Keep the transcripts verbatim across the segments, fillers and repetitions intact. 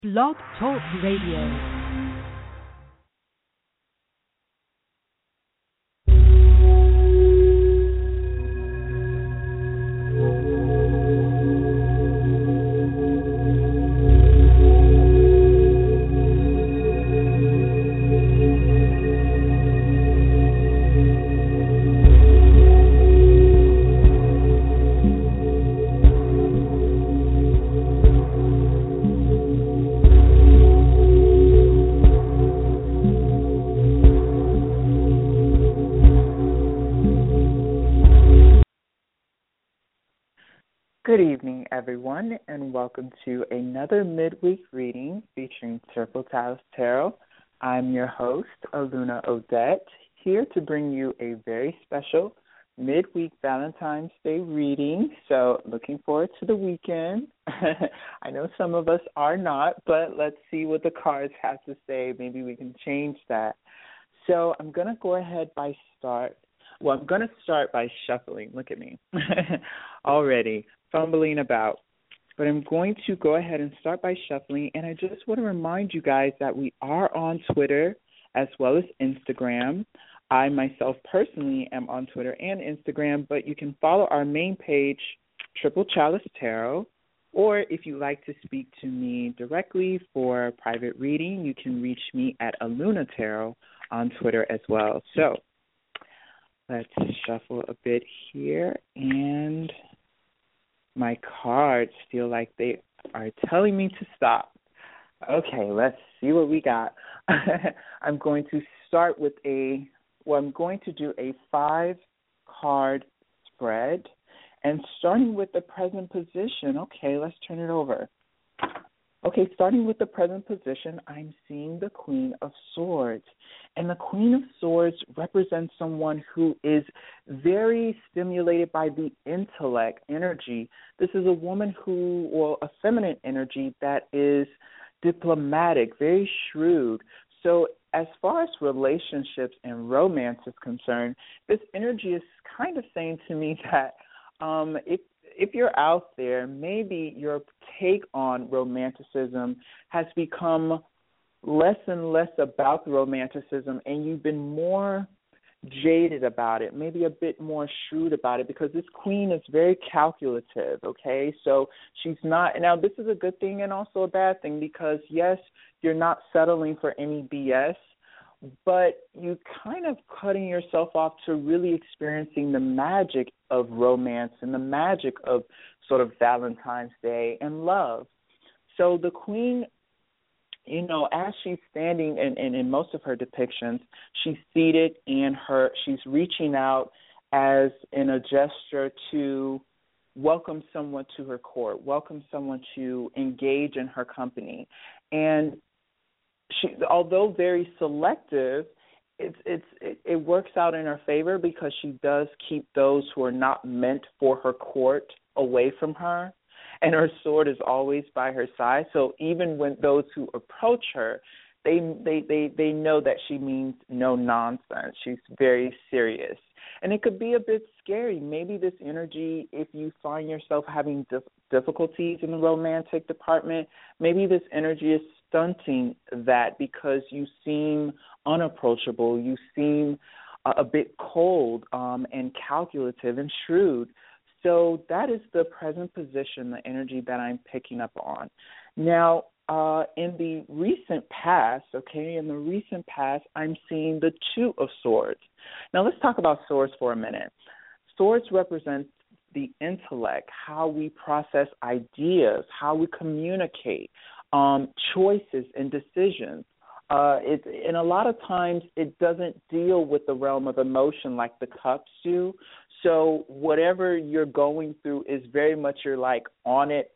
Blog Talk Radio. Good evening, everyone, and welcome to another midweek reading featuring Triple Talis Tarot. I'm your host, Aluna Odette, here to bring you a very special midweek Valentine's Day reading. So looking forward to the weekend. I know some of us are not, but let's see what the cards have to say. Maybe we can change that. So I'm going to go ahead by start. Well, I'm going to start by shuffling. Look at me. Already fumbling about. But I'm going to go ahead and start by shuffling. And I just want to remind you guys that we are on Twitter as well as Instagram. I myself personally am on Twitter and Instagram, but you can follow our main page, Triple Chalice Tarot. Or if you like to speak to me directly for private reading, you can reach me at Aluna Tarot on Twitter as well. So let's shuffle a bit here, and my cards feel like they are telling me to stop. Okay, let's see what we got. I'm going to start with a, well, I'm going to do a five-card spread, and starting with the present position, okay, let's turn it over. Okay, starting with the present position, I'm seeing the Queen of Swords. And the Queen of Swords represents someone who is very stimulated by the intellect energy. This is a woman who, well, a feminine energy that is diplomatic, very shrewd. So as far as relationships and romance is concerned, this energy is kind of saying to me that um, if If you're out there, maybe your take on romanticism has become less and less about the romanticism, and you've been more jaded about it, maybe a bit more shrewd about it, because this queen is very calculative, okay? So she's not, now this is a good thing and also a bad thing, because yes, you're not settling for any B S, but you kind of cutting yourself off to really experiencing the magic of romance and the magic of sort of Valentine's Day and love. So the queen, you know, as she's standing in, in, in most of her depictions, she's seated and her she's reaching out as in a gesture to welcome someone to her court, welcome someone to engage in her company. And she, although very selective, it's, it's, it, it works out in her favor, because she does keep those who are not meant for her court away from her, and her sword is always by her side. So even when those who approach her, they they, they, they know that she means no nonsense. She's very serious. And it could be a bit scary. Maybe this energy, if you find yourself having dif- difficulties in the romantic department, maybe this energy is stunting that, because you seem unapproachable, you seem uh, a bit cold um, and calculative and shrewd. So that is the present position, the energy that I'm picking up on. Now, uh, in the recent past, okay, in the recent past, I'm seeing the Two of Swords. Now, let's talk about swords for a minute. Swords represent the intellect, how we process ideas, how we communicate, um, choices and decisions. Uh, it, and a lot of times it doesn't deal with the realm of emotion like the cups do. So whatever you're going through is very much you're like on it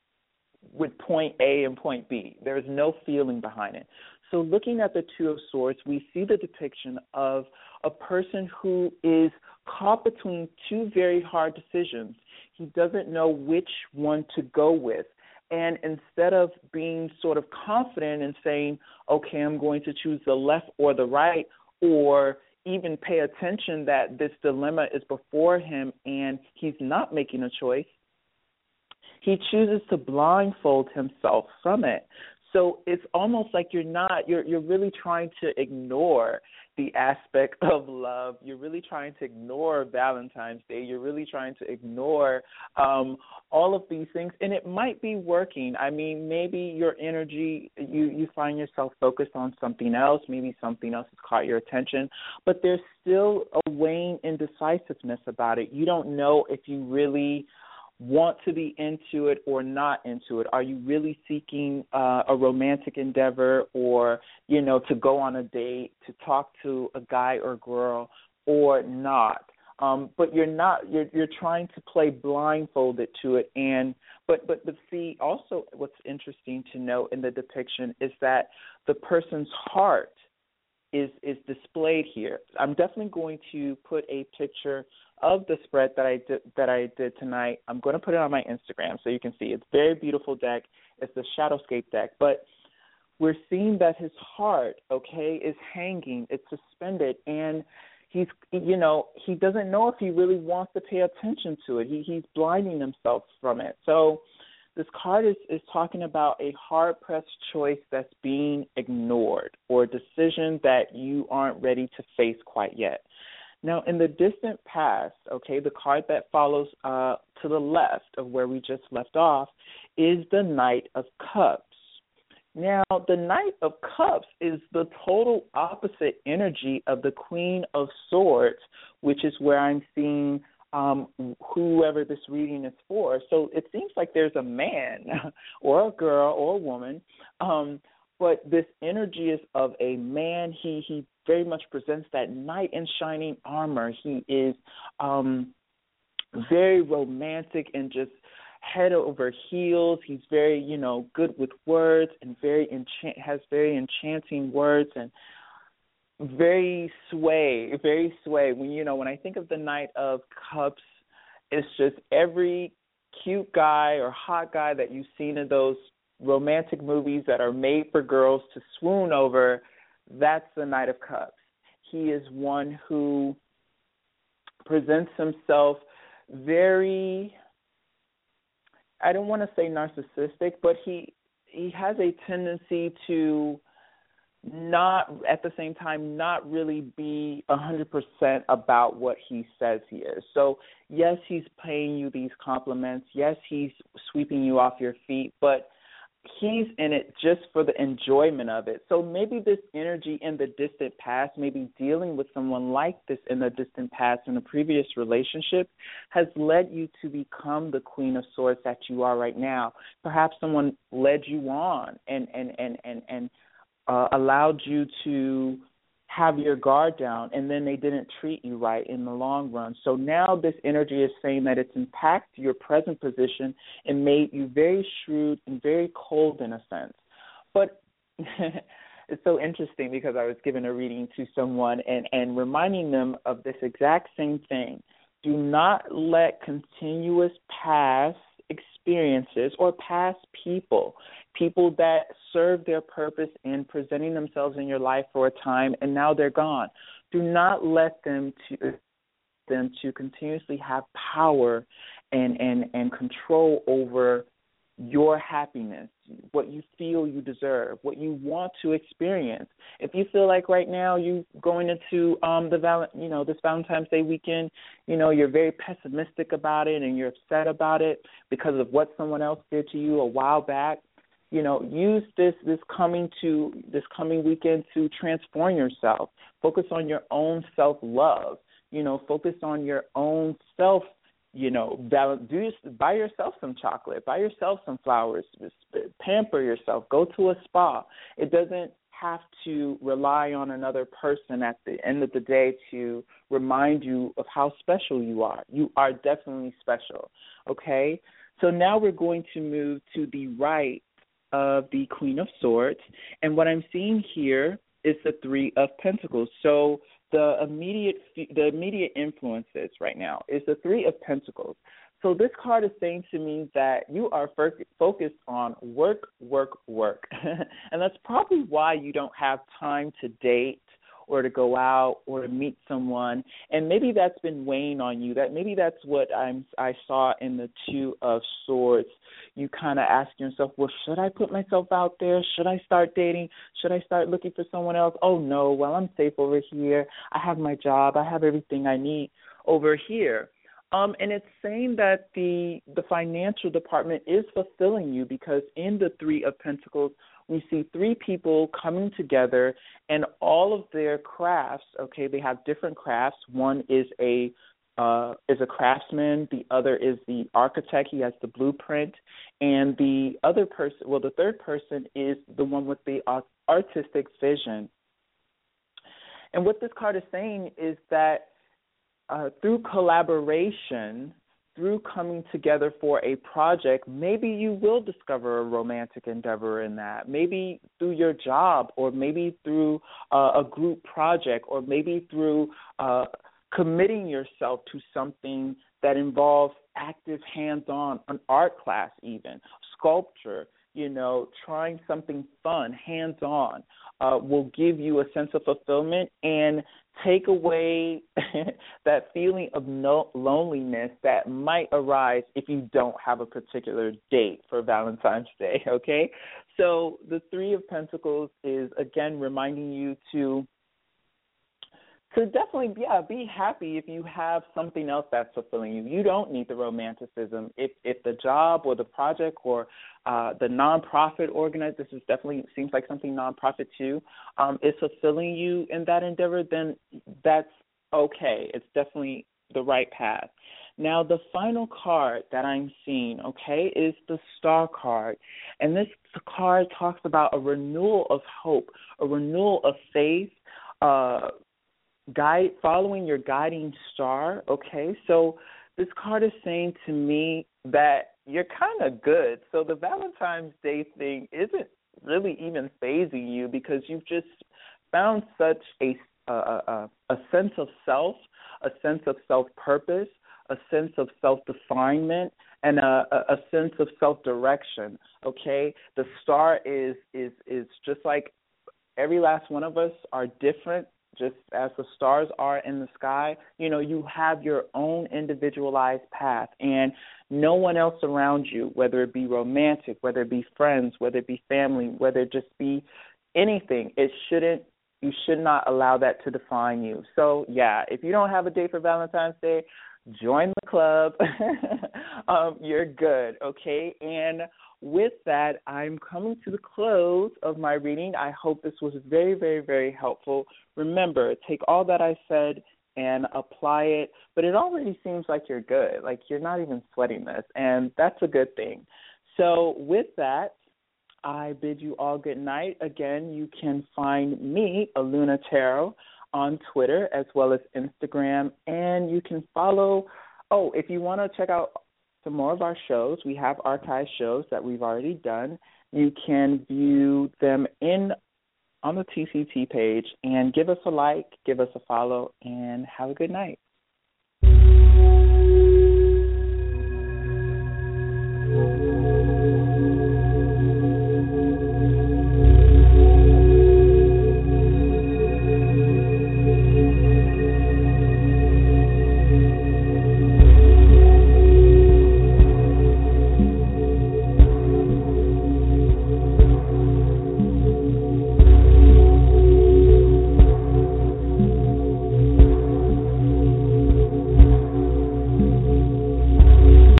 with point A and point B. There's no feeling behind it. So looking at the Two of Swords, we see the depiction of a person who is caught between two very hard decisions. He doesn't know which one to go with. And instead of being sort of confident and saying, okay, I'm going to choose the left or the right, or even pay attention that this dilemma is before him and he's not making a choice, he chooses to blindfold himself from it. So it's almost like you're not, you're you're really trying to ignore the aspect of love. You're really trying to ignore Valentine's Day. You're really trying to ignore um, all of these things, and it might be working. I mean, maybe your energy, you, you find yourself focused on something else. Maybe something else has caught your attention, but there's still a wane in decisiveness about it. You don't know if you really want to be into it or not into it. Are you really seeking uh, a romantic endeavor, or, you know, to go on a date, to talk to a guy or girl, or not? Um, but you're not. You're you're trying to play blindfolded to it. And but but but see, also what's interesting to note in the depiction is that the person's heart is is displayed here. I'm definitely going to put a picture of the spread that I did that I did tonight. I'm going to put it on my Instagram so you can see. It's a very beautiful deck. It's the Shadowscape deck, but we're seeing that his heart, okay, is hanging. It's suspended, and he's, you know, he doesn't know if he really wants to pay attention to it. He he's blinding himself from it. So this card is, is talking about a hard-pressed choice that's being ignored, or a decision that you aren't ready to face quite yet. Now, in the distant past, okay, the card that follows uh, to the left of where we just left off is the Knight of Cups. Now, the Knight of Cups is the total opposite energy of the Queen of Swords, which is where I'm seeing um, whoever this reading is for. So it seems like there's a man or a girl or a woman, um, but this energy is of a man. He he very much presents that knight in shining armor. He is um, very romantic and just head over heels. He's very, you know, good with words and very enchant has very enchanting words and very sway, very sway. When you know, when I think of the Knight of Cups, it's just every cute guy or hot guy that you've seen in those romantic movies that are made for girls to swoon over. That's the Knight of Cups. He is one who presents himself very, I don't want to say narcissistic, but he he has a tendency to not, at the same time, not really be one hundred percent about what he says he is. So, yes, he's paying you these compliments. Yes, he's sweeping you off your feet, but he's in it just for the enjoyment of it. So maybe this energy in the distant past, maybe dealing with someone like this in the distant past in a previous relationship, has led you to become the Queen of Swords that you are right now. Perhaps someone led you on and and and and, and uh, allowed you to have your guard down, and then they didn't treat you right in the long run. So now this energy is saying that it's impacted your present position and made you very shrewd and very cold in a sense. But it's so interesting because I was giving a reading to someone and, and reminding them of this exact same thing. Do not let continuous past experiences or past people, people that serve their purpose in presenting themselves in your life for a time and now they're gone. Do not let them to them to continuously have power and, and, and control over your happiness, what you feel you deserve, what you want to experience. If you feel like right now you going into um the val- you know this Valentine's Day weekend, you know you're very pessimistic about it and you're upset about it because of what someone else did to you a while back, you know, use this this coming to this coming weekend to transform yourself. Focus on your own self-love. You know, focus on your own self. You know, do buy yourself some chocolate, buy yourself some flowers, pamper yourself, go to a spa. It doesn't have to rely on another person at the end of the day to remind you of how special you are. You are definitely special, okay? So now we're going to move to the right of the Queen of Swords, and what I'm seeing here is the Three of Pentacles. So the immediate the immediate influences right now is the Three of Pentacles. So this card is saying to me that you are focused on work, work, work. And that's probably why you don't have time to date or to go out or to meet someone. And maybe that's been weighing on you. That maybe that's what I'm I saw in the Two of Swords. you kind of ask yourself, well, should I put myself out there? Should I start dating? Should I start looking for someone else? Oh, no, well, I'm safe over here. I have my job. I have everything I need over here. Um, and it's saying that the the financial department is fulfilling you, because in the Three of Pentacles, we see three people coming together, and all of their crafts, okay, they have different crafts. One is a uh, is a craftsman. The other is the architect. He has the blueprint. And the other person, well, the third person is the one with the artistic vision. And what this card is saying is that Uh, through collaboration, through coming together for a project, maybe you will discover a romantic endeavor in that. Maybe through your job, or maybe through uh, a group project, or maybe through uh, committing yourself to something that involves active hands-on, an art class even, sculpture, you know, trying something fun, hands-on, uh, will give you a sense of fulfillment and take away that feeling of no loneliness that might arise if you don't have a particular date for Valentine's Day, okay? So the Three of Pentacles is, again, reminding you to to definitely, yeah, be happy if you have something else that's fulfilling you. You don't need the romanticism. If if the job or the project or uh, the nonprofit organized, this is definitely seems like something nonprofit too, um, is fulfilling you in that endeavor, then that's okay. It's definitely the right path. Now, the final card that I'm seeing, okay, is the Star card. And this card talks about a renewal of hope, a renewal of faith, uh, guide following your guiding star, okay? So this card is saying to me that you're kind of good. So the Valentine's Day thing isn't really even phasing you, because you've just found such a a, a, a sense of self, a sense of self-purpose, a sense of self-definement, and a, a sense of self-direction, okay? The star is is is just like every last one of us are different, just as the stars are in the sky. You know, you have your own individualized path, and no one else around you, whether it be romantic, whether it be friends, whether it be family, whether it just be anything, it shouldn't, you should not allow that to define you. So, yeah, if you don't have a date for Valentine's Day, join the club. um, you're good, okay? And with that, I'm coming to the close of my reading. I hope this was very, very, very helpful. Remember, take all that I said and apply it, but it already seems like you're good, like you're not even sweating this, and that's a good thing. So with that, I bid you all good night. Again, you can find me, Aluna Tarot, on Twitter as well as Instagram, and you can follow, oh, if you want to check out some more of our shows, we have archived shows that we've already done. You can view them in on the T C T page, and give us a like, give us a follow, and have a good night.